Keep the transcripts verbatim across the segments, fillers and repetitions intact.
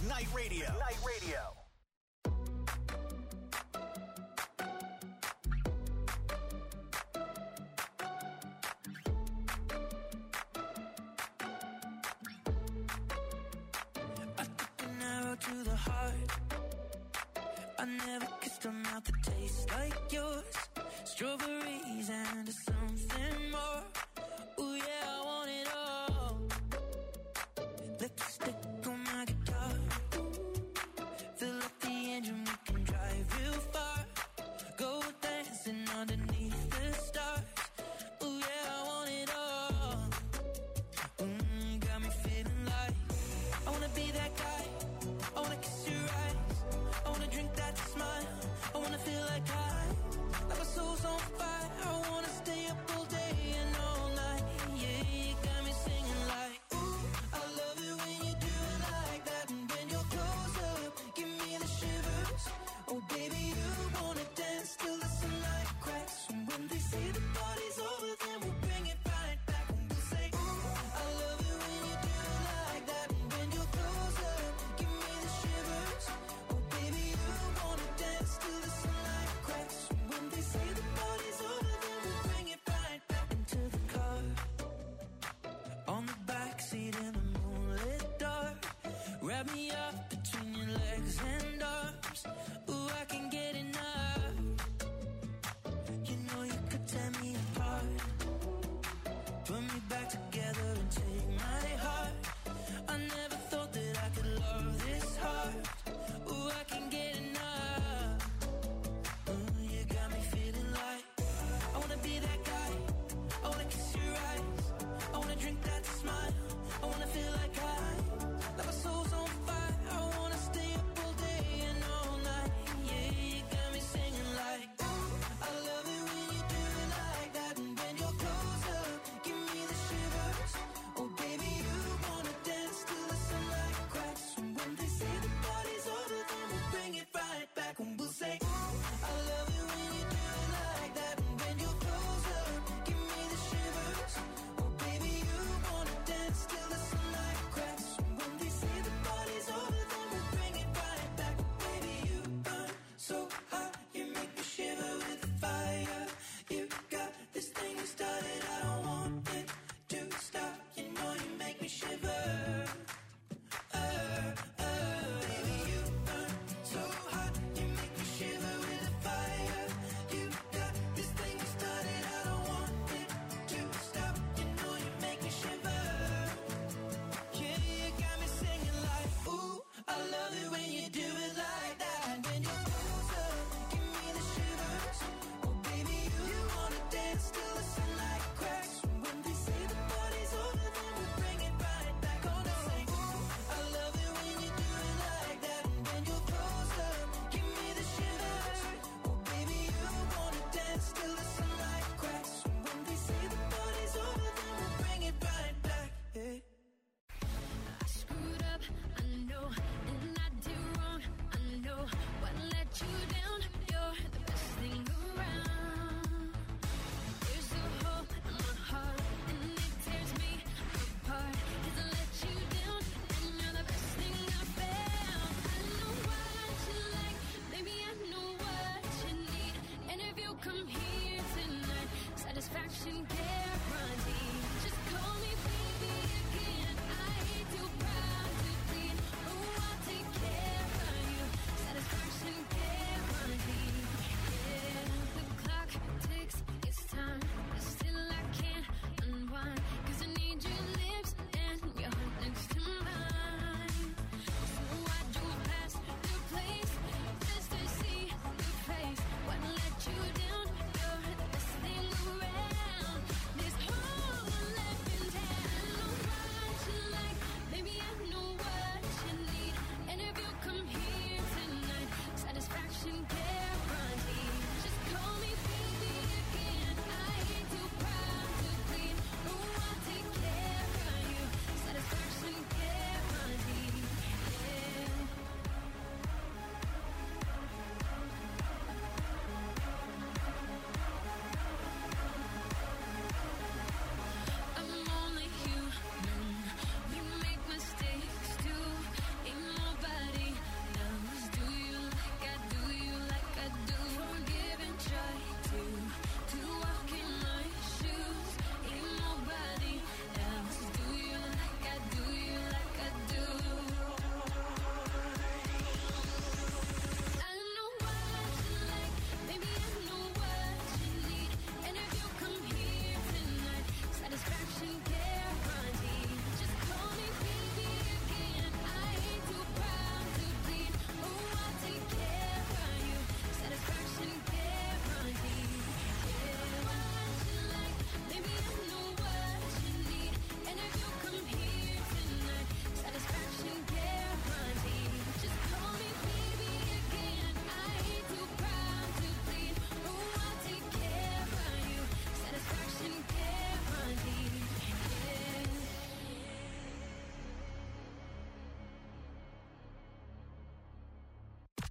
McKnight Radio. McKnight Radio. I took an arrow to the heart. I never kissed a mouth that tastes like yours. Strawberries and something more. Ooh yeah, I want it all. Lipstick on my guitar. Fill up the engine, we can drive real far. Go dancing underneath the stars. Ooh yeah, I want it all. Mm, got me feeling like I wanna be that guy. I wanna kiss your eyes. I wanna drink that smile. I wanna feel like I, like my soul's on fire. I wanna stay up all day and all night. Yeah, you got me singing like, ooh, I love it when you do it like that. And when you're close up, give me the shivers. Oh baby, you wanna dance till the sunlight cracks. And when they say the party's over, then we'll bring it right back. And we'll say, ooh, I love it when you do it like that. And when you're close up, give me the shivers. Oh baby, you wanna dance till the sunlight cracks. And when they say the party's over, then we'll bring it right back into the car. On the backseat in the moonlit dark. Wrap me up between your legs and arms. Ooh, I can get enough. You know you could tear me apart. Put me back together and take my heart. I never thought that I could love this hard. Ooh, I can get enough. Ooh, you got me feeling like I wanna be that guy. I wanna kiss your eyes. I wanna drink that smile. I wanna feel like I, like my soul's on fire. I wanna stay up all day and all night. Yeah, you got me singing like, ooh, I love it when you do it like that. And when you're close up, give me the shivers. Oh baby, you wanna dance till the sunlight cracks. And when they say the party's over, then we'll bring it right back. And we'll say, ooh, I love it when you do it like that. And when you're close up, give me the shivers. Oh baby, you wanna dance till the sunlight cracks. And when they say the party's over, then we'll bring it right back. Baby, you burn so hot, you make me shiver with the fire. You got this thing you started, I don't want it to stop. You know you make me shiver. Uh, uh, baby, you burn so hot, you make me shiver with the fire. You got this thing you started, I don't want it to stop. You know you make me shiver. Yeah, you got me singing like, ooh, I love it when you do it like that. And when you're close up, give me the shivers. Oh baby, you wanna dance till the sunlight cracks. And when they say the party's over, then we'll bring it right back. Oh no, say, ooh, I love it when you do it like that. And when you're close up, give me the shivers. Oh baby, you wanna dance till the sunlight cracks. And when they say the party's over, then we'll bring it right back. Yeah. I screwed up, I know, and I did wrong, I know.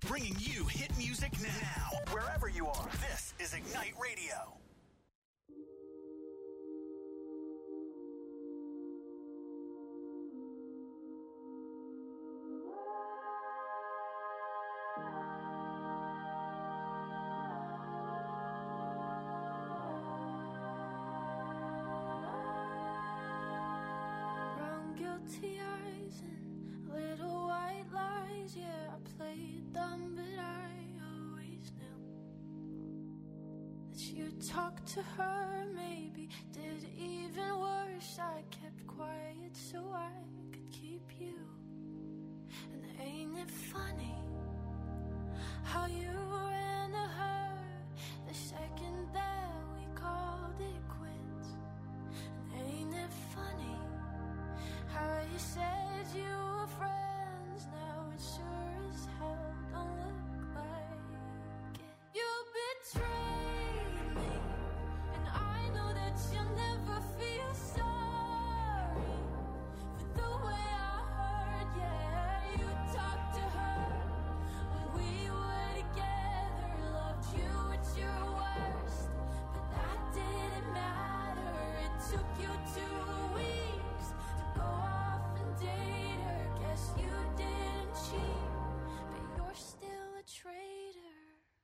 Bringing you hit music now. Wherever you are, this is Ignite Radio. Guilty eyes and little white lies. Yeah, I played dumb, but I always knew that you'd talk to her. Maybe did even worse. I kept quiet so I could keep you. And ain't it funny how you ran to her the second that we called it quits? And ain't it funny how you said you were friends, now it sure as hell don't look like it. You betrayed me, and I know that you'll never feel sorry for the way I heard. Yeah, you talked to her when we were together, loved you at your worst, but that didn't matter. It took you two weeks to go off and date her. Guess you didn't cheat, but you're still a traitor.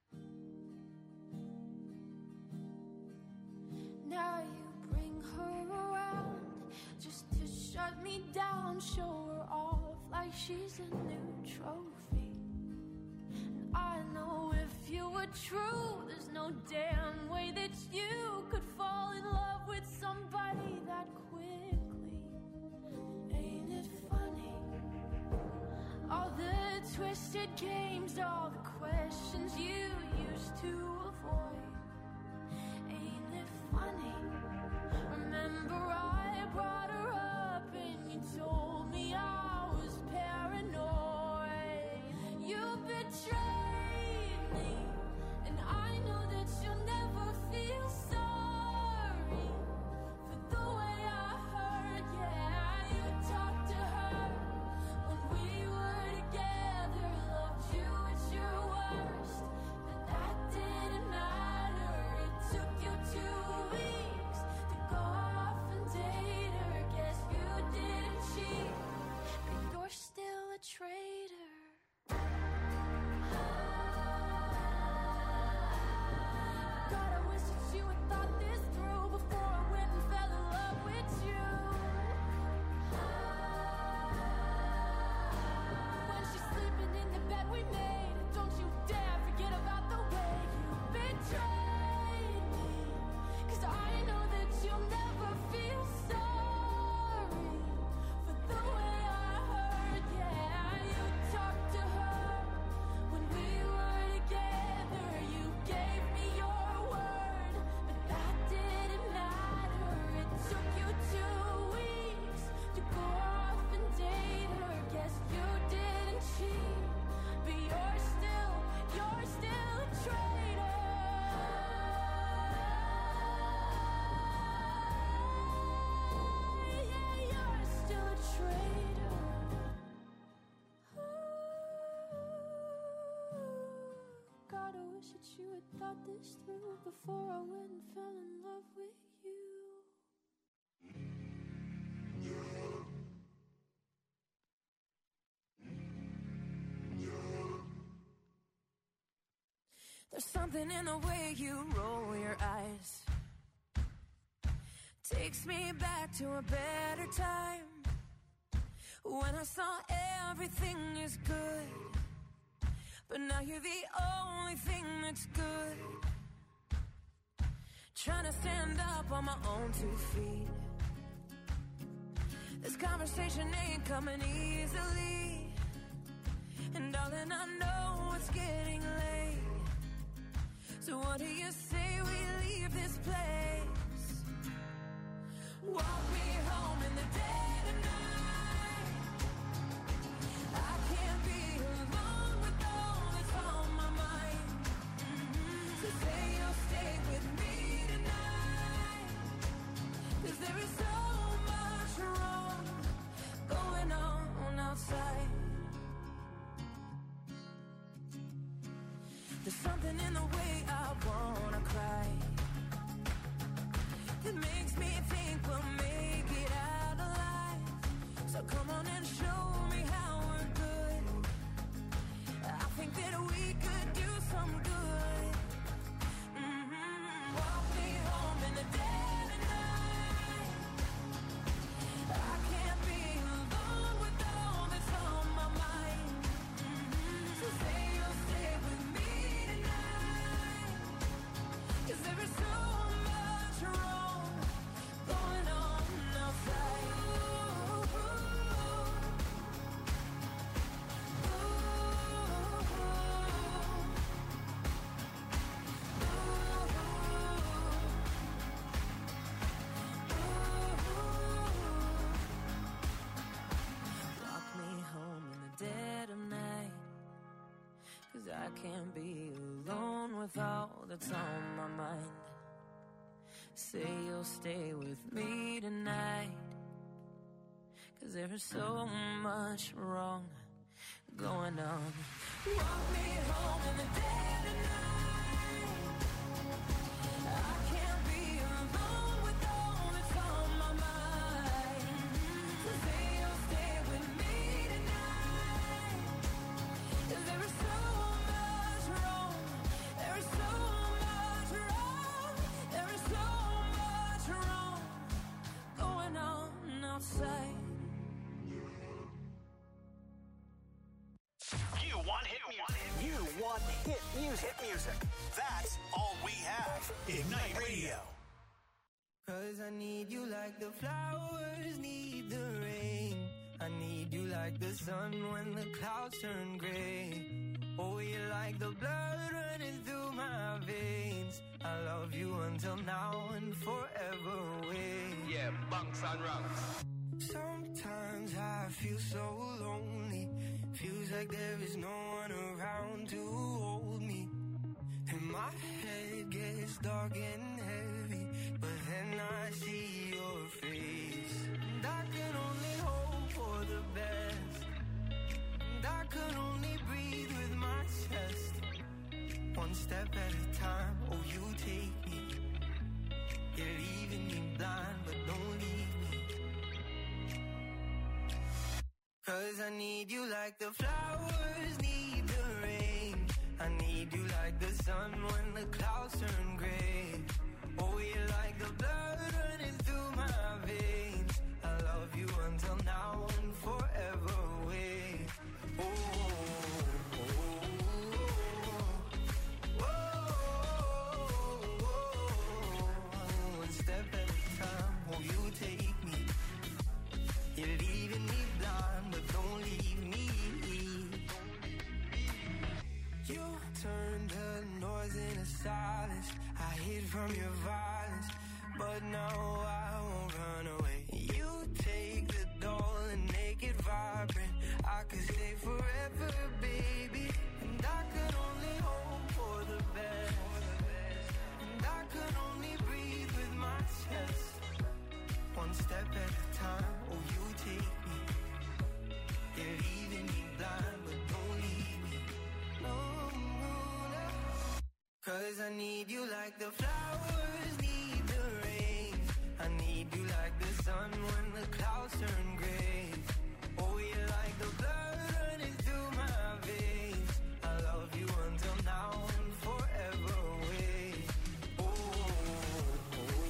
Now you bring her around just to shut me down, show her off like she's a new trophy. And I know if you were true, there's no damn way that you could fall in love with somebody that quickly. Ain't it funny? All the twisted games, all the questions you used to avoid. Ain't it funny? Remember I brought her up and you told me I was paranoid. You betrayed me, and I know that you'll never feel sorry for the way I heard. Yeah, you talked to her when we were together, loved you at your worst, but that didn't matter. It took you two weeks to go off and date her. Guess you didn't cheat, but you're still a traitor. God, I wish that you had thought this through before I went and fell in love with you. When she's sleeping in the bed we made, don't you dare forget about the way you betrayed me. 'Cause I know that you'll never feel sorry for the way I heard. Yeah, you talked to her when we were together. You gave me your word, but that didn't matter. It took you two weeks to go off and date her. Guess you didn't cheat, but you're still, you're still a traitor. Yeah, you're still a traitor. God, I wish that you had thought this through before I went and fell in love with you. There's something in the way you roll your eyes, takes me back to a better time, when I saw everything is good, but now you're the only thing that's good. Trying to stand up on my own two feet. This conversation ain't coming easily, and darling, I know it's getting late. So what do you say we leave this place? Walk me home in the dead of night. I can't be alone with all that's on my mind. Mm-hmm. So say you'll stay with me tonight, 'cause there is so much wrong going on outside. There's something in the way I wanna cry that makes me think we'll make it out alive. So come on and show me how we're good. I think that we could do some good. Mm-hmm. Walk me home in the dead of night. I can't be alone with all that's on my mind. Mm-hmm. So say you'll stay with me tonight. 'Cause there is so much wrong going on outside. Ooh, ooh, Walk me home in the dead of night. 'Cause I can't be alone with all that's on my mind. Say you'll stay with me tonight. 'Cause there is so much wrong going on. Walk me home in the dead of night. I can't be alone with all that's on my mind. So say you'll stay with me tonight. 'Cause there is so much wrong. There is so much wrong. There is so much wrong going on outside. You want hit music. You want hit music. Hit music. That's all we have. Ignite Radio. 'Cause I need you like the flowers need the rain. I need you like the sun when the clouds turn gray. Oh, you're like the blood running through my veins. I love you until now and forever away. Yeah, bunks and rungs. Sometimes I feel so lonely. Feels like there is no one around to hold me. And my head gets dark and heavy, but then I see your face. And I can only hope for the best. And I can only breathe with my chest. One step at a time, oh you take me. You're leaving me blind, but don't leave me. 'Cause I need you like the flowers need the rain. I need you like the sun when the clouds turn gray. Oh, you're like the blood running through my veins. I love you until now and forever away. Oh, oh, oh, oh, oh. One step at a time, oh, you take me. You're leaving me blind, but don't leave me. You turned the noise into silence. I hid from your violence, but now I won't run away. You take the doll and make it vibrant. I could stay forever, baby. And I could only hope for the best. And I could only breathe with my chest. One step at a time, oh you take me. You're leaving me blind, but don't leave me. No, no, no. 'Cause I need you like the flowers need the rain. I need you like the sun when the clouds turn gray. Oh, you're like the blood running through my veins. I love you until now and forever away. Oh, oh, oh,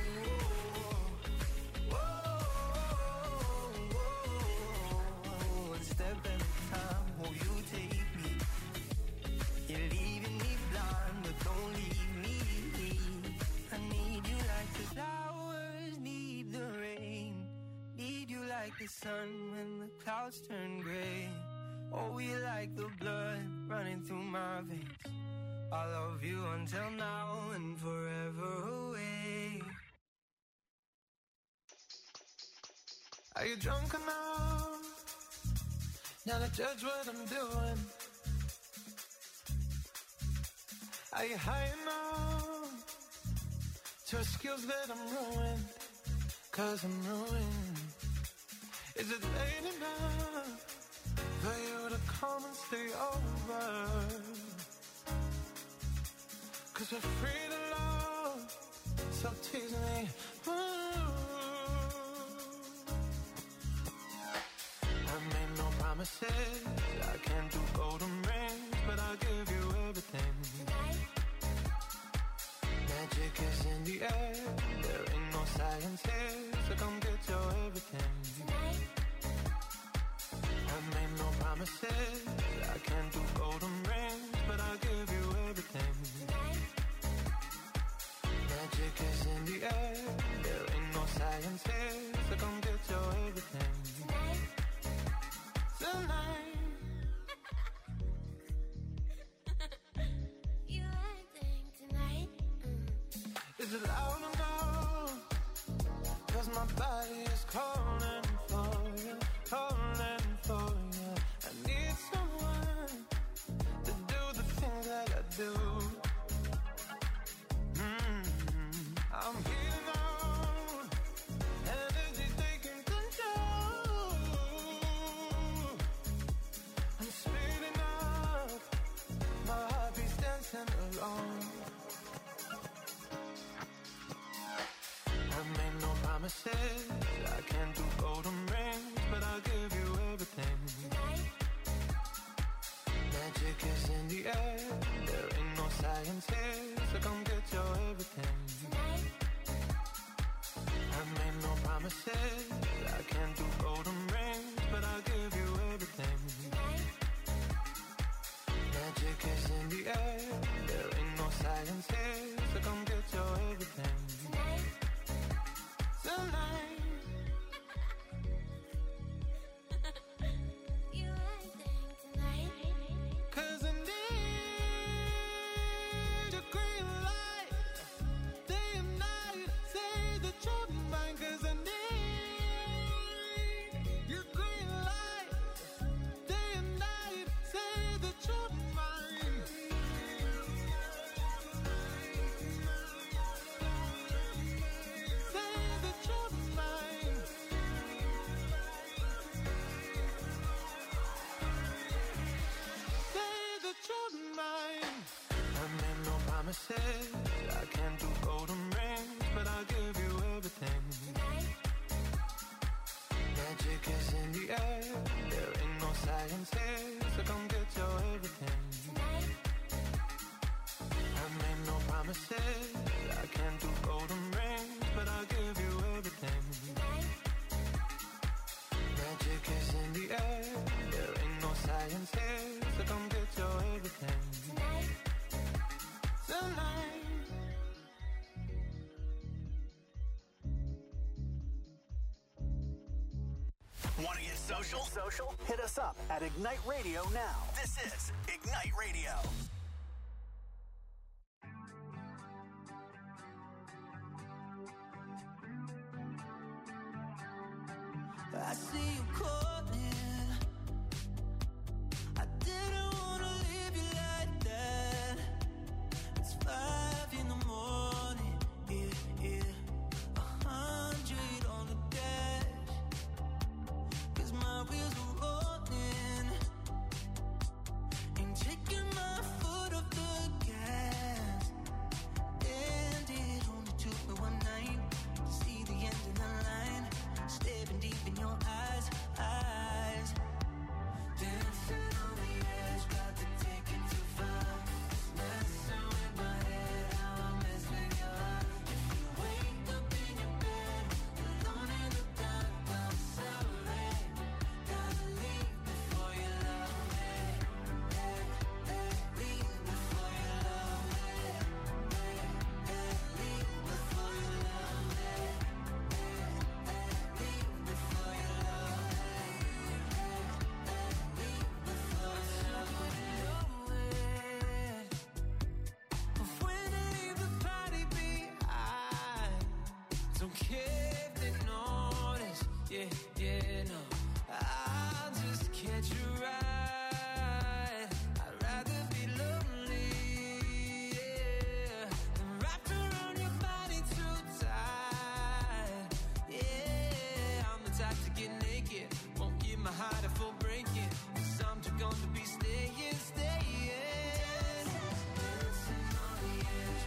oh, oh. One step at a time, oh you take me. You're leaving me blind, but don't leave me. I need you like the flowers need the rain. Need you like the sun when the clouds turn gray. Oh, you like the blood running through my veins. I love you until now and forever away. Are you drunk enough now to judge what I'm doing? Are you high enough to excuse that I'm ruined? 'Cause I'm ruined. Is it late enough for you to come and stay over? 'cause we're free to love. Stop teasing me. Ooh. I made no promises. I can't do golden rings, but I'll give you everything. Tonight. Magic is in the air. There ain't no science here, so come get your everything. Tonight. I made no promises. I can't do golden rings, but I'll give you everything. Tonight. Magic is in the air. There ain't no science here, so come get your everything. Tonight. Tonight. You acting tonight? Mm. Is it loud enough? 'Cause my body is calling for you, calling for you. I need someone to do the things that I do. Mm-hmm. I'm heating out, energy taking control. I'm speeding up, my heartbeat's dancing alone. I made no promises. I can't do golden rings, but I'll give you everything. Tonight. Magic is in the air. There ain't no science here, so come get your everything. Tonight. I made no promises. I can't do golden rings, but I'll give you everything. Tonight. Magic is in the air. There ain't no science here, so come get your everything. Tonight. Tonight. You acting tonight? 'Cause I need your green light, day and night. Say that you're mine. 'Cause I need your green light, day and night. Say that you're mine. Say that you're mine. Say that you're mine. I made no promises. I can't do golden rings, but I'll give you everything. Tonight. Magic is in the air. There ain't no science here, so come get your everything. Tonight. I made no promises. I can't do golden rings, but I'll give you everything. Tonight. Magic is in the air. There ain't no science here, so come get your everything. Tonight. Tonight. Want to get social? Social? Hit us up at Ignite Radio now. This is Ignite Radio. I see you calling. I didn't wanna leave you like that. It's five in the morning, yeah, yeah. A hundred on the dash. 'Cause my wheels are rolling. Ain't taking my foot off the gas. And it only took me one night to see the end of the line. Staring deep in your eyes, eyes. Dancing on the edge, got to take it too far. Messing with my head, how I mess with your heart. If you wake up in your bed, alone in the dark, I'm sorry. Gotta leave before you love me. Hey, hey, leave before you love me. Hey, hey, leave before you love me. Don't care if they notice, yeah, yeah, no. I'll just catch you right. I'd rather be lonely, yeah, than wrapped around your body too tight. Yeah, I'm the type to get naked, won't give my heart a full breaking. 'Cause I'm too gone to be staying, staying. Dancing on the edge.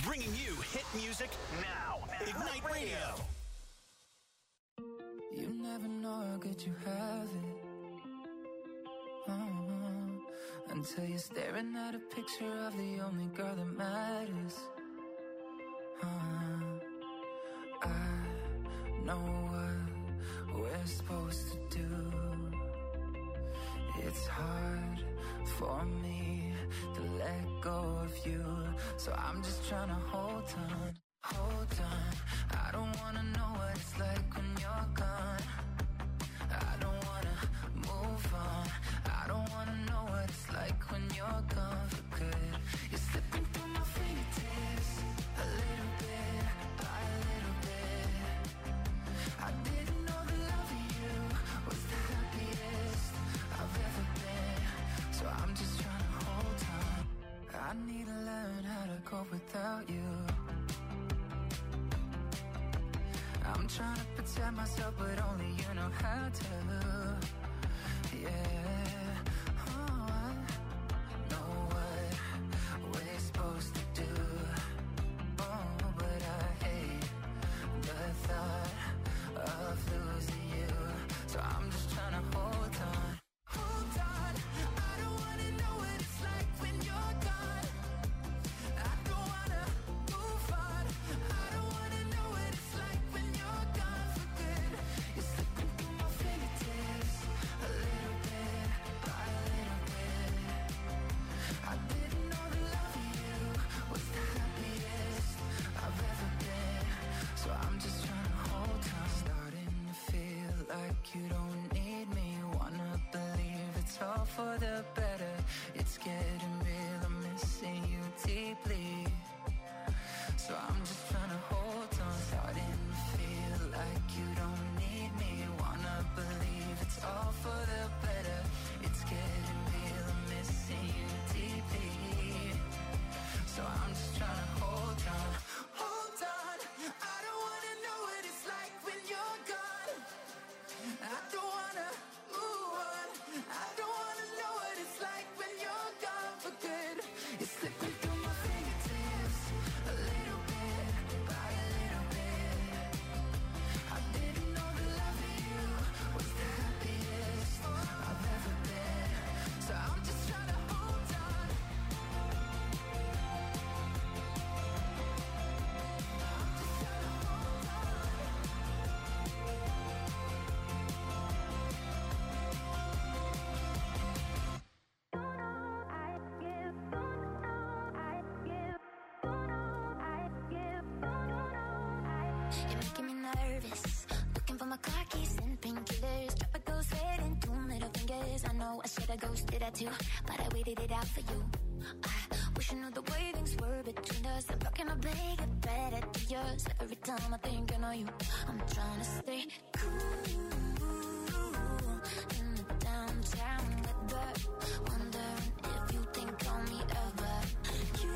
Bringing you hit music now. Ignite Radio. You never know how good you have it. Uh-huh. Until you're staring at a picture of the only girl that matters. Uh-huh. I know what we're supposed to do. It's hard for me to let go of you, so I'm just trying to hold on, hold on. I don't wanna know what it's like when you're gone. I don't wanna move on. I don't wanna know what it's like when you're gone for good. You're slipping through my fingertips, a little bit by a little bit. I didn't know the love of you was the happiest I've ever been, so I'm just trying to hold on. I need to learn how to cope without you. I'm trying to protect myself, but only you know how to. Yeah, oh, I know what we're supposed to do. Oh, but I hate the thought of losing you, so I'm just trying to hold on. Hold on, I don't wanna know what it's like when you're gone. I don't wanna move on. I don't wanna know what it's like when you're gone for good. You're slipping through my fingertips, a little bit by a little bit. I didn't know the love of you was the happiest I've ever been, so I'm just trying to hold on. Starting to feel like you don't need me. Wanna believe it's all for the better. It's getting real, I'm missing you deeply, so I'm just trying to hold on. Starting to feel like you don't need me. Wanna believe it's all for the better. It's getting real, I'm missing you deeply, so I'm just trying to hold on. Hold on, I don't wanna know what it's like when you're gone. I don't wanna move on. I don't wanna know what it's like when you're gone for good. You're slipping through my fingertips, a little bit by a little bit. I didn't know the love of you was the happiest I've ever been, so I'm just trying to hold on. I'm just trying to hold on. You're making me nervous. Looking for my car keys and painkillers. Drop a ghost head and two middle fingers. I know I should have ghosted that too, but I waited it out for you. I wish I knew the way things were between us. I'm rocking a big get better to yours. Every time I think I know you, I'm trying to stay cool in the downtown weather. Wondering if you think on me ever. You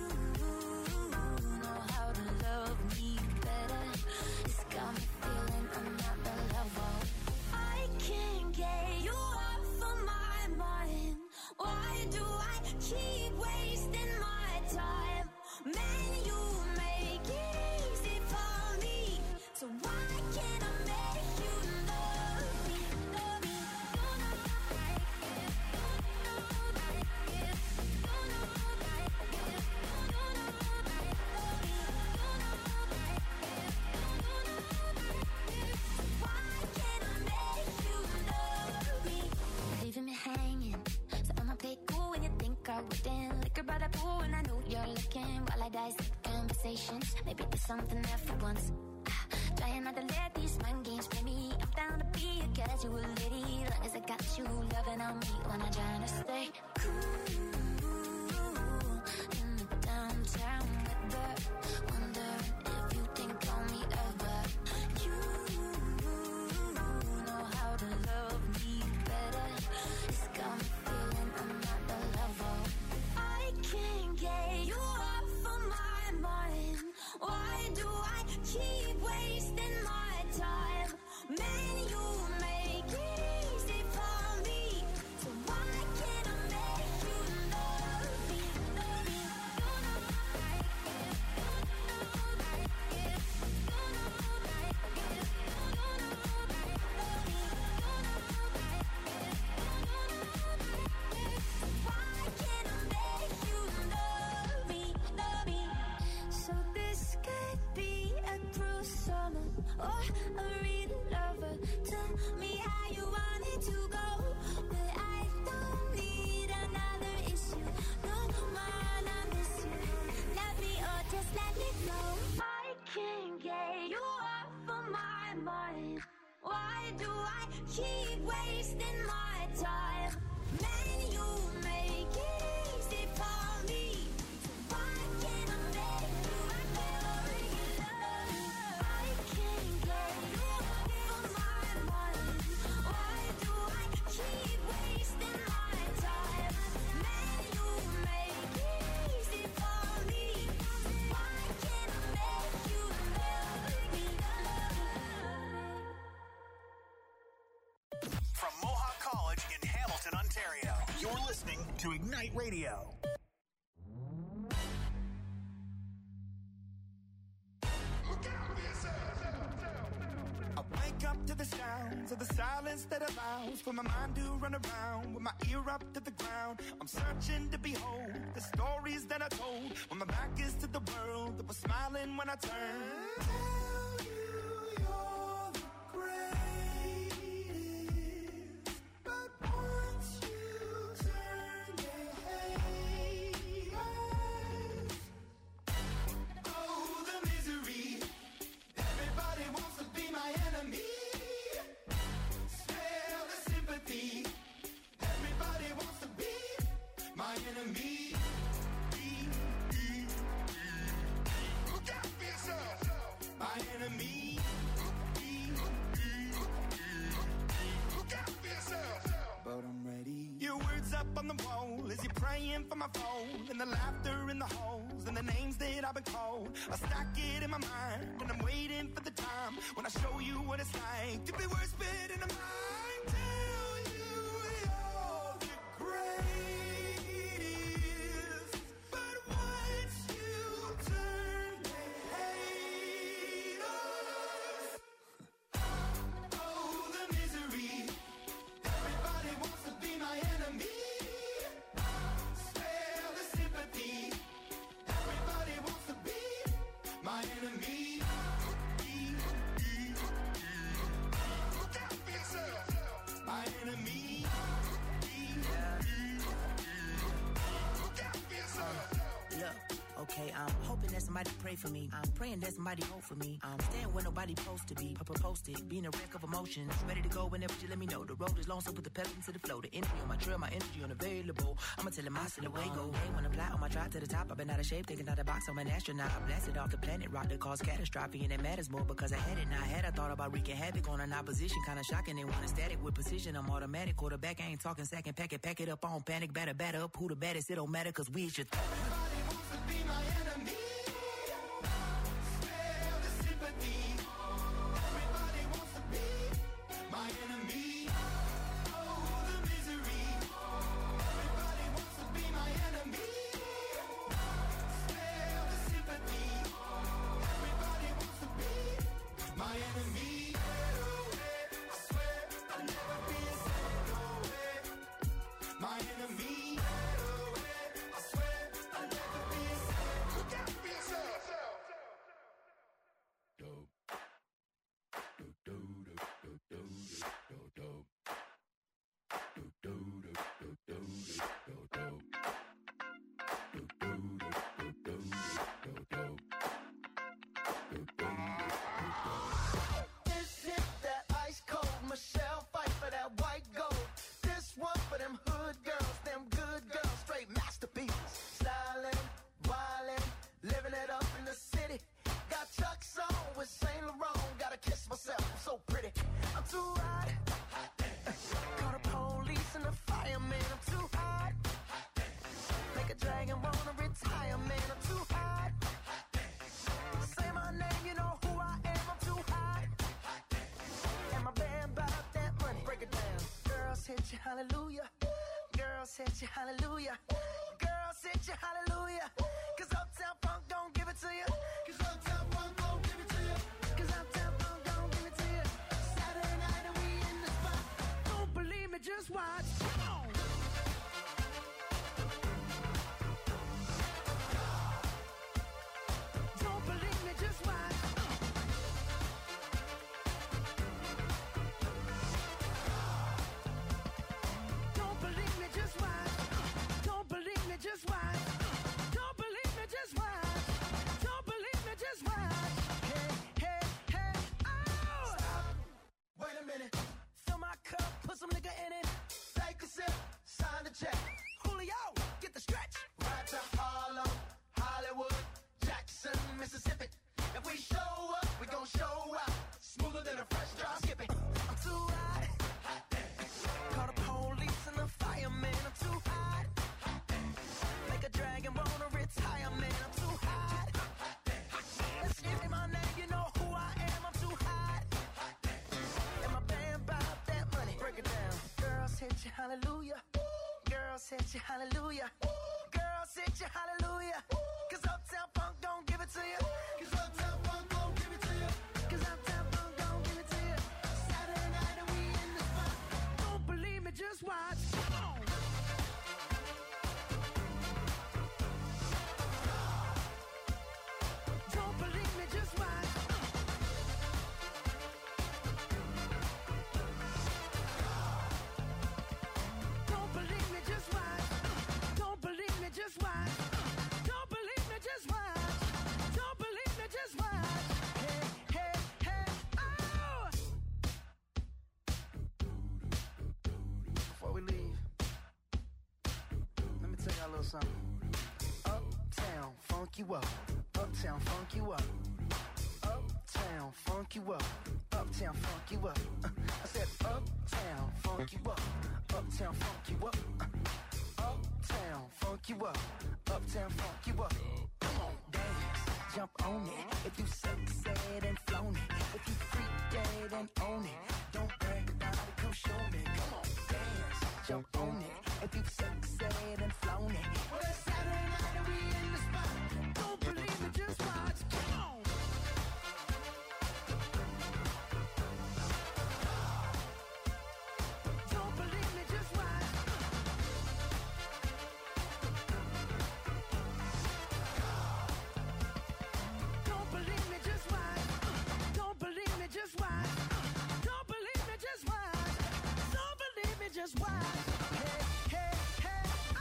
know how to love me better. It's got me feeling I'm not the lover. I can't get you off of my mind. Why do I keep wasting my time? Man, you make it easy for me. So why can't I make you love me? Love me. You know like it. You know like it. You know like it. You know like love me. You know like it. You know like it. So why can't I make you love me? Leaving me hanging. So I'ma play cool when you think I wouldn't. Liquor by the pool and I know you're looking. While I dissect conversations, maybe there's something there for once. Ah, trying not to let these mind games play me. I'm down to be a casual lady, long as I got you loving on me when I'm trying to stay cool in the downtown weather. Wondering if you think on me ever. You know how to love me better. It's got me feeling I'm not the lover. I can't get you off of my mind. Why do I keep or a real lover. Tell me how you want it to go, but I don't need another issue. No man, I miss you. Love me or just let me go. I can't get you off of my mind. Why do I keep wasting my time? Man, you make it easy for me. Why can't I make you a regular? I can't get you off of my mind. Why do I keep wasting my time? Man, you make it easy for me. Why can't I make you a regular? From Mohawk College in Hamilton, Ontario, you're listening to Ignite Radio. I wake up to the sounds of the silence that allows for my mind to run around with my ear up to the ground. I'm searching to behold the stories that I told when my back is to the world that was smiling when I turned. Tell you you're the greatest, but once you turn, they hate us. Oh, the misery. Everybody wants to be my enemy. Smell the sympathy. Everybody wants to be my enemy. Look out for yourself. My enemy. Look out for yourself. But I'm ready. Your words up on the wall as you're praying for my phone, and the laughter in the halls and the names that I've been called. I stack it in my mind and I'm waiting for the time when I show you what it's like to be worse fit in the mind. Tell you you're the greatest, but once you turn, they hate us. Oh, the misery. Everybody wants to be my enemy. Spare the sympathy. Everybody wants to be my enemy. Look out for yourself. My enemy. Look out for yourself. Look, okay, I'm hoping that somebody pray for me. I'm praying that somebody hope for me. I'm staying where nobody supposed to be. Papa posted, being a wreck of emotions. Ready to go whenever you let me know. The road is long, so put the pedal into the flow. The energy on my trail, my energy unavailable. I'ma tell him I still away go. Hey, when I fly on my drive to the top, I've been out of shape, thinking out of the box. I'm an astronaut. I blasted off the planet, rock that caused catastrophe, and it matters more because I had it. Now I had I thought about wreaking havoc on an opposition, kinda shocking. They want a static with precision. I'm automatic, quarterback. I ain't talking second, pack it, pack it up on panic, batter, batter up. Who the baddest? It don't matter, cause we should. Everybody wants to be my enemy. Spare the sympathy. Everybody wants to be my enemy. Oh, the misery. Everybody wants to be my enemy. Spare the sympathy. Everybody wants to be my enemy. I swear I'll never be a no way. My enemy. I swear I'll never be a look out for yourself. This hit that ice cold Michelle fight for that white gold. This one for them hood girls, them good girls, straight masterpieces. Styling, wildin', living it up in the city. Got Chuck's on with Saint Laurent. Gotta kiss myself, I'm so pretty. I'm too hot. Call the police and the fireman. I'm too hot. Make a dragon wanna retire, man. I'm too hot. Say my name, you know who I am. I'm too hot. And my band bought that money. Break it down. Girls hit you, hallelujah. Girls hit you, hallelujah. Girls hit you, hallelujah. Cause Uptown Funk don't give it to you. Cause Uptown Funk don't give it to you. Cause Uptown Funk don't give it to you. Saturday night and we in the spot. Don't believe me, just watch. Come on. Don't believe me, just watch. hallelujah. Girls hit you hallelujah. Girls hit you hallelujah. Cause Uptown Funk don't give it to you. Cause Uptown Funk don't give it to you. Cause Uptown Funk don't give it to you. Saturday night and we in the spot. Don't believe me, just watch. Come on. Don't believe me, just watch. Don't believe me, just watch. Don't believe me, just watch. Don't believe me, just watch. Don't believe me, just watch. Hey, hey, hey, oh! Before we leave, let me tell y'all a little something. Uptown, funk you up. Uptown, funk you up. Uptown, funk you up. Uptown, funk you up. Uh, I said uptown, funk you up. Uptown, funk you up. Uh, uptown, funk you up. Uptown, funk you up. Come on, dance, jump on it. If you succeed and flown it. If you freak dead and own it. Don't brag about it, come show me. Come on, dance, jump on it. If you succeed and flown it. Well, it's Saturday night and we in the spot. Don't believe me, just watch. Come on. Don't believe me, just watch. Don't believe me, just watch. Don't believe me, just watch. Don't believe me, just watch. Don't believe me, just watch. Hey, hey, hey, oh!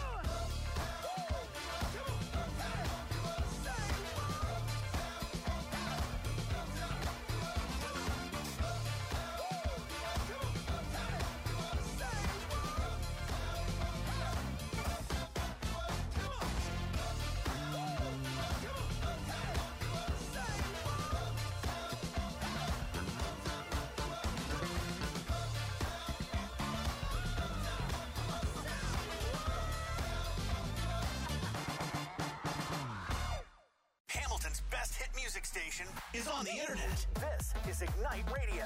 Hamilton's best hit music station is on the internet. This is Ignite Radio.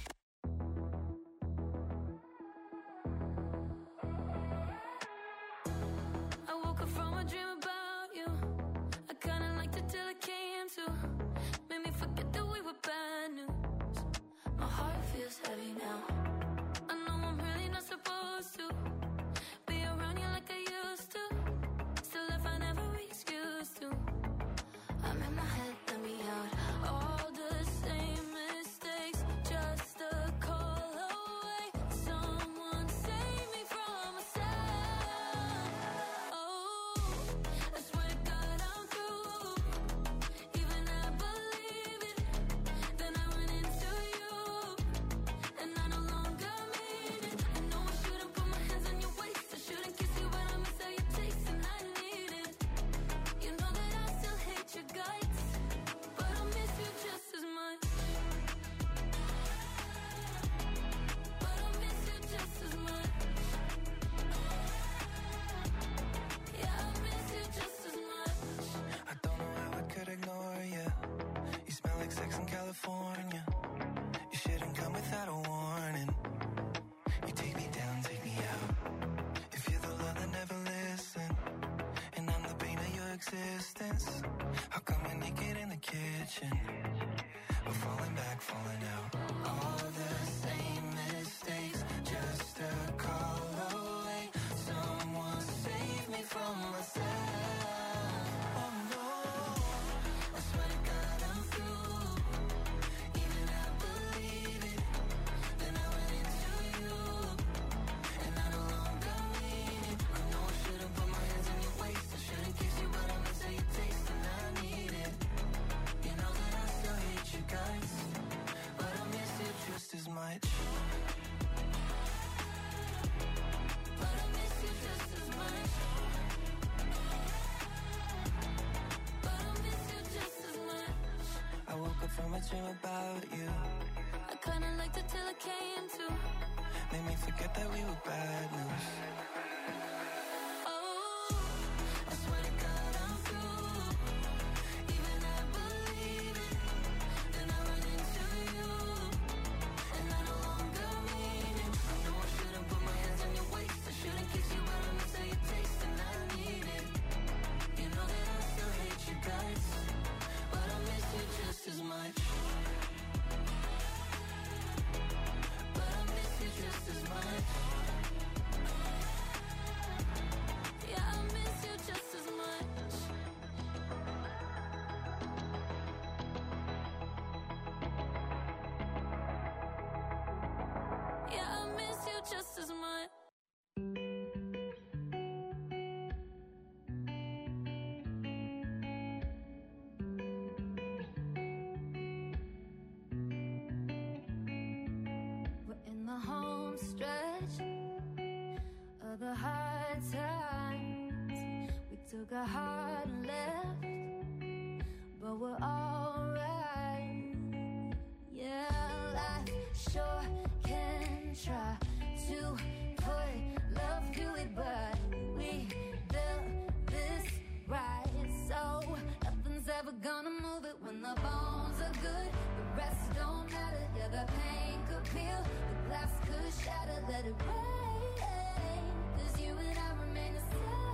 I woke up from a dream about you. I kinda liked it till it came to. Made me forget that we were bad news. My heart feels heavy now. I know I'm really not supposed to be around you like I used to. Still if I never excuse to. I'm in my head, let me out. All the same mistakes, just a call away. Someone save me from myself. Oh, I swear to God I'm through. Even I believe it. Then I went into you, and I no longer mean it. I know I shouldn't put my hands on your waist. I shouldn't kiss you, but I miss how you taste, and I need it. You know that I still hate your guts, but I miss you just as much. But I miss you just as much. Yeah, I miss you just as much. I don't know how I could ignore you. You smell like sex in California. You shouldn't come without a warning. You take me down, take me out. If you're the love that never listen, and I'm the pain of your existence, how come we're naked in the kitchen? We're falling back, falling out. All the same mistakes, just a call away. Someone save me from myself. Oh no, I swear to God I'm through. Even I believe it. Then I went into you, and I no longer mean it. I know I shouldn't put my hands on your waist. I shouldn't kiss you, but I miss how you taste, and I need it. You know that I still hate you guys, but I miss you just as much. But I miss you just as much. But I miss you just as much. I woke up from a dream about you. I kinda liked it till it came to. Made me forget that we were bad news. Oh, I swear to God I'm through. Even I believe it. Then I run into you, and I no longer mean it. I know I shouldn't put my hands on your a heart left, but we're alright. Yeah, life sure can try to put love to it, but we built this right, so nothing's ever gonna move it. When the bones are good, the rest don't matter. Yeah, the pain could peel, the glass could shatter. Let it rain, 'cause you and I remain the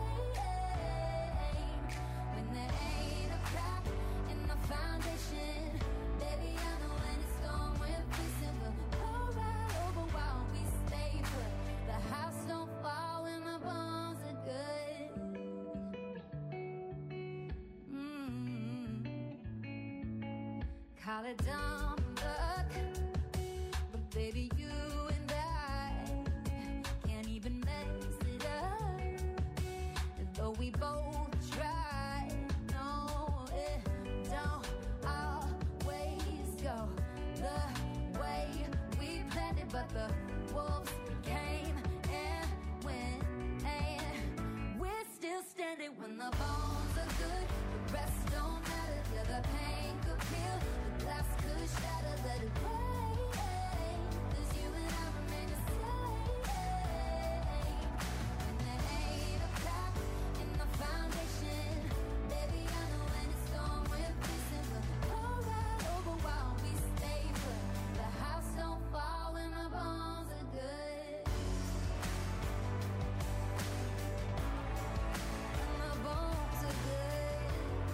same. When there ain't a crack in the foundation, baby, I know when it's gone, we're facing. We'll roll right over while we stay put. The house don't fall when the bones are good. Mm-hmm. Call it dumb luck, but baby, you and I can't even mess it up. And though we both try, no, it don't always go the way we planned it. But the wolves came and went, and we're still standing. When the bones are good, the rest don't matter. Yeah, the pain could peel, the glass could shatter. Let it rain, 'cause you and I remain the same. When there ain't a crack in the foundation, baby, I know when it's gone, we're facing. We'll roll right over while we stay put. The house don't fall when the bones are good. When the bones are good.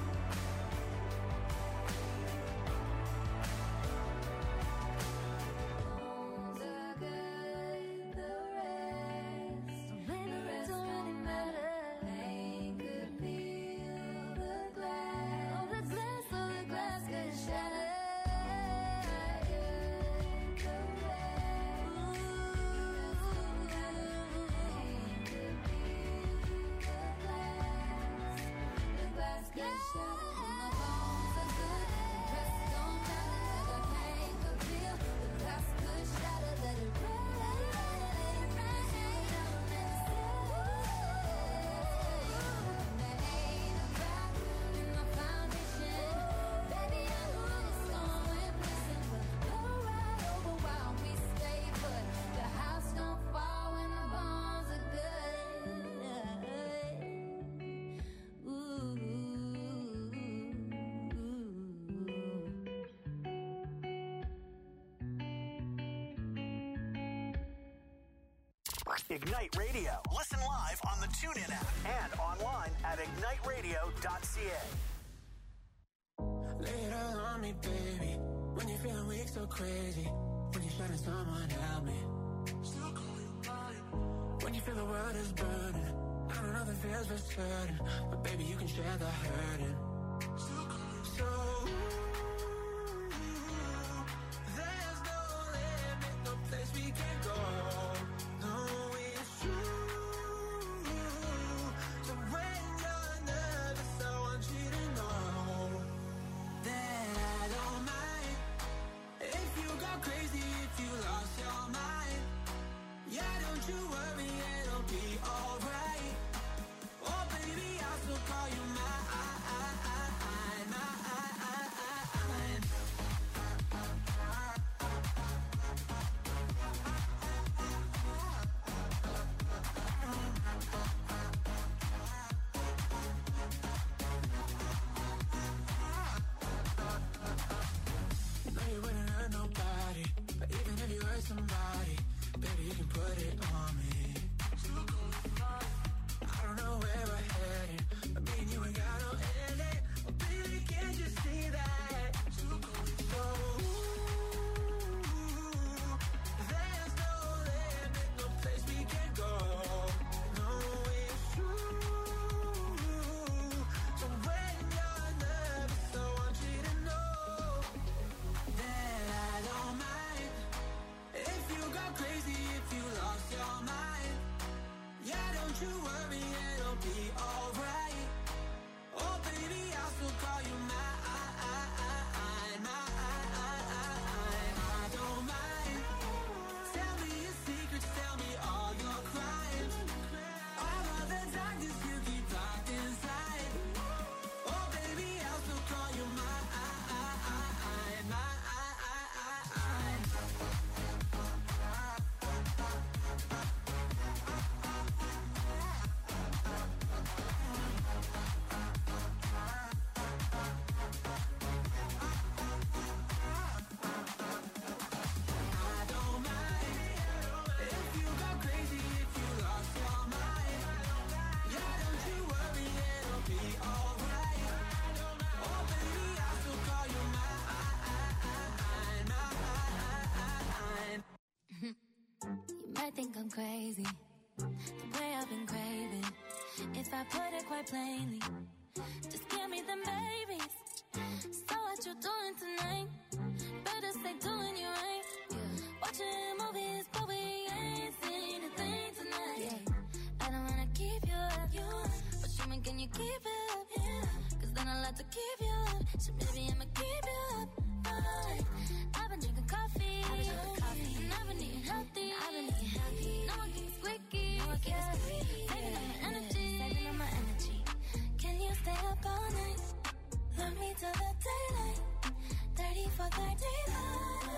Bones are good, the rest don't really, don't really matter. Pain could peel the glass, oh the glass, oh the glass could shatter. The rest, pain could peel the glass, the glass could shatter. When the bones are good, the rest don't matter. The pain could peel, the glass could shatter. Let it rain, rain, there ain't a crack in the foundation, baby, I know when it's gone, we're missing. We'll go right over while we stay put. The house don't fall when the bones are good. Ooh. Ignite Radio. Listen live on the TuneIn app and online at ignite radio dot c a. Lay it all on me, baby. When you're feeling weak, so crazy. When you're shutting someone, help me. When you feel the world is burning, I don't know the feels for certain, but baby, you can share the hurting. So there's no limit, no place we can go. No, it's true. So when you're nervous, I want you to know that I don't mind if you go crazy, if you lost your mind. Yeah, don't you worry, it'll be alright. Oh baby, I'll still call you mine. think I'm crazy. The way I've been craving. If I put it quite plainly, just give me them babies. So what you doing tonight? Better stay doing you right. Watching movies, but we ain't seen a thing tonight. Yeah. I don't wanna keep you up, you up. But show me, can you keep it up? Yeah. Cause then I'll have to keep you up. So maybe I'ma keep you up. Right. I've been drinking coffee, I've been drinking coffee. And I've been eating healthy, I've been eating healthy. No one keeps squeaky, no one keeps squeaky. Saving up my energy, saving up my energy. Can you stay up all night? Love me till the daylight. thirty for thirty-five.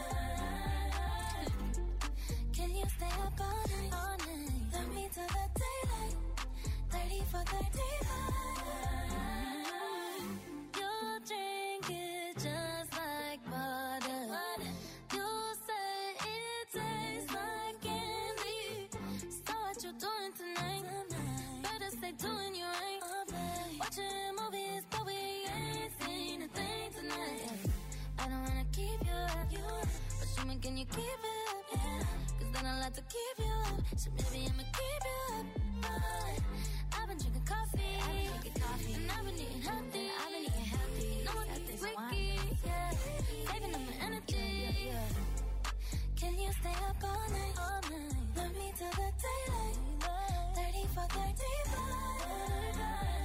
Can you stay up all night? All night. Love me till the daylight. thirty for thirty-five. You drink it just like water. You say it tastes like candy. So what you doing tonight? Better stay doing you right. Watching movies, but we ain't seen a thing tonight. I don't wanna keep you up, you up. But show me, can you keep it up? Yeah. Cause then I'll have to keep you up. So maybe I'ma keep you up. Right. I've been drinking coffee, I've been drinking coffee. And I've been eating healthy, I've been eating healthy. No one keeps squeaky, yeah. Saving up my energy. Yeah, yeah. Can you stay up all night? All night. Love me till the daylight. thirty for thirty-five.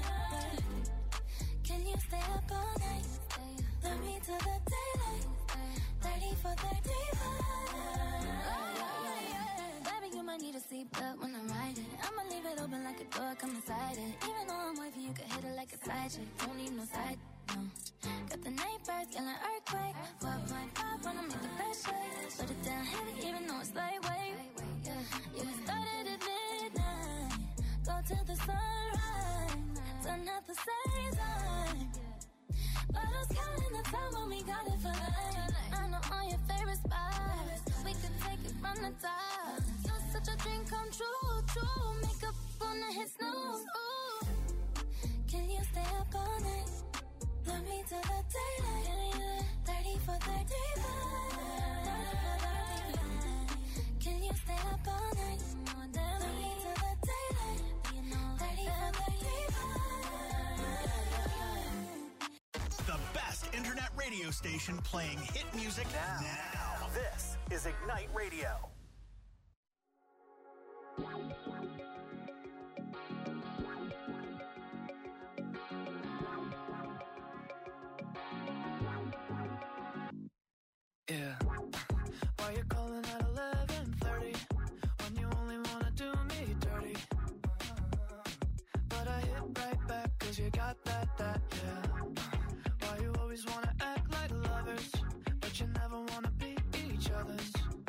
Can you stay up all night? Love me till the daylight. thirty for thirty-five. Baby, you might need a seatbelt when I'm riding. I'ma leave it open like a door, come inside it. Even though I'm wifey, you can hit it like a side chick. Don't need no side, no. Got the neighbors yelling earthquake. four point five wanna make the best shake. Put it down heavy, even though it's lightweight. Yeah, you started at midnight. Go till the sunrise. Done at the same time. But I was counting the time when we got it for life. I know all your favorite spots. We could take it from the top. You're such a dream come true, true. Makeup on the hit snooze. Ooh. Can you stay up all night? Love me till the daylight. thirty for thirty-five. Can you stay up all night? Love me till the daylight. thirty for thirty-five. The best internet radio station playing hit music now. now. This is Ignite Radio. Yeah. Why you calling at eleven thirty when you only wanna do me dirty? But I hit right back cause you got that, that, yeah. Why you always wanna act like lovers, but you never wanna be each other's?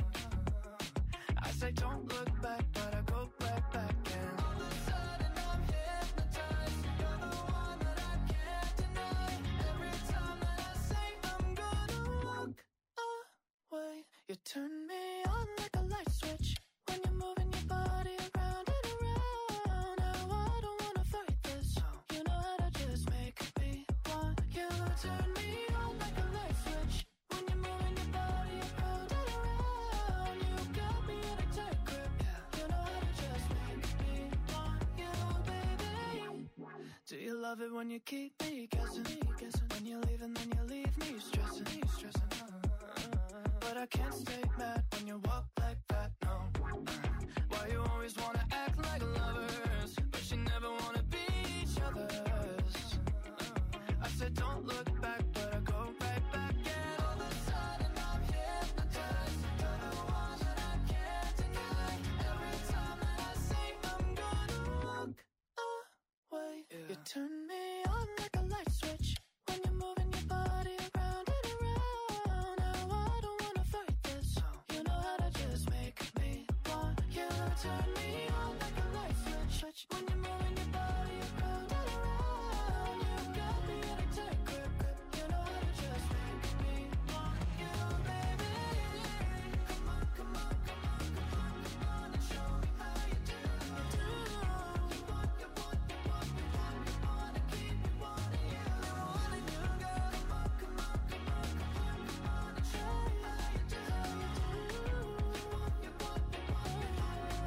I say don't look back, but I go right back and all of a sudden I'm hypnotized. You're the one that I can't deny. Every time that I say I'm gonna walk away, you turn me on like a light switch when you're moving your body around and around. Now I don't wanna fight this, you know how to just make me want you. Turn me on like a light switch when you're moving your body around and around. You got me in a tight grip, you know how to just make me want you, baby. Do you love it when you keep me guessing? When you leave and then you leave me stressing, stressing. But I can't stay mad when you walk like that, no. Why you always wanna act like lovers, but you never wanna be each other's? I said don't look back, but I go right back and all of a sudden I'm hypnotized. You're the one that I can't deny. Every time that I say I'm gonna walk away, yeah. You turn me on like a light switch when you're moving your body around and around. Now I don't wanna fight this, you know how to just make me want you. Turn me on like a light switch when you're moving your body around and around. You got me in a tight grip, you know how to just make me want you, baby. Come on, come on, come on, come on, come on and show me how you do. You want, you want, you want, you want, you wanna keep me wanting you. Wanting you, girl. Come on, come on, come on, come on, come on and show me how you do. You want, you want, you want, you want, you wanna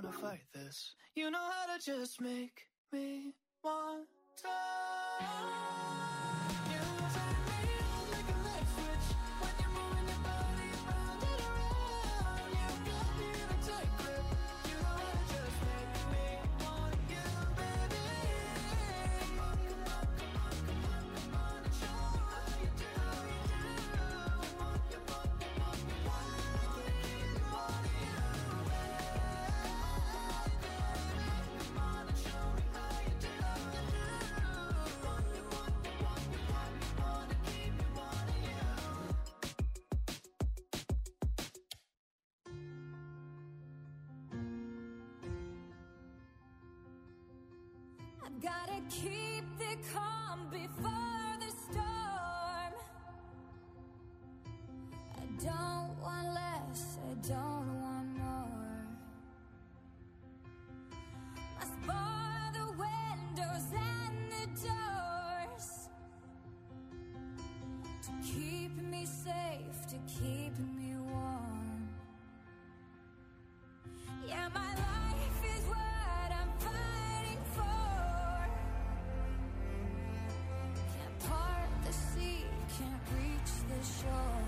never fight this. You know how to just make me want to. You turn me on like a light switch when you're moving your body around and around. You got me in a tight grip. You know how to just make me want you, baby. Come on, come on, come on, come on, come on and show me how you do, how you do. Come on, come on, come on, come on. I wanna keep wanting you, baby. Come on and show me how you do, how you do. Come on, come on, come on, come on, I wanna keep you wanting you. I've gotta keep the calm before the storm. I don't want less, I don't want more. Must bar the windows and the doors to keep me safe, to keep me warm. Yeah, my life is what I'm fighting for. Can't part the sea, can't reach the shore.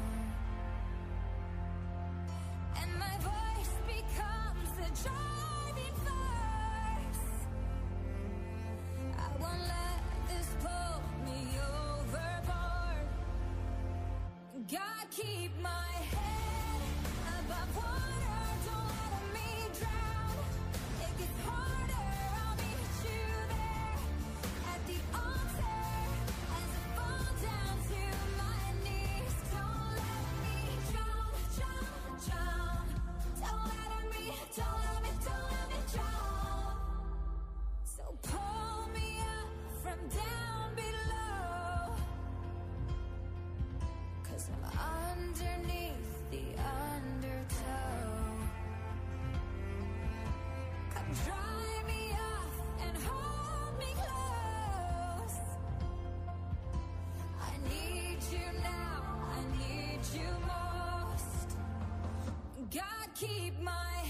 And my voice becomes the driving force. I won't let this pull me overboard. God, keep my head above water, don't let me drown. It gets harder, I'll meet you there at the altar as I fall down to my knees. Don't let me drown, drown, drown. Don't let me, don't let me, don't let me drown. So pull me up from down below, 'cause I'm underneath the undertow. Come dry me off and hold me close. I need you now, I need you most. God, keep my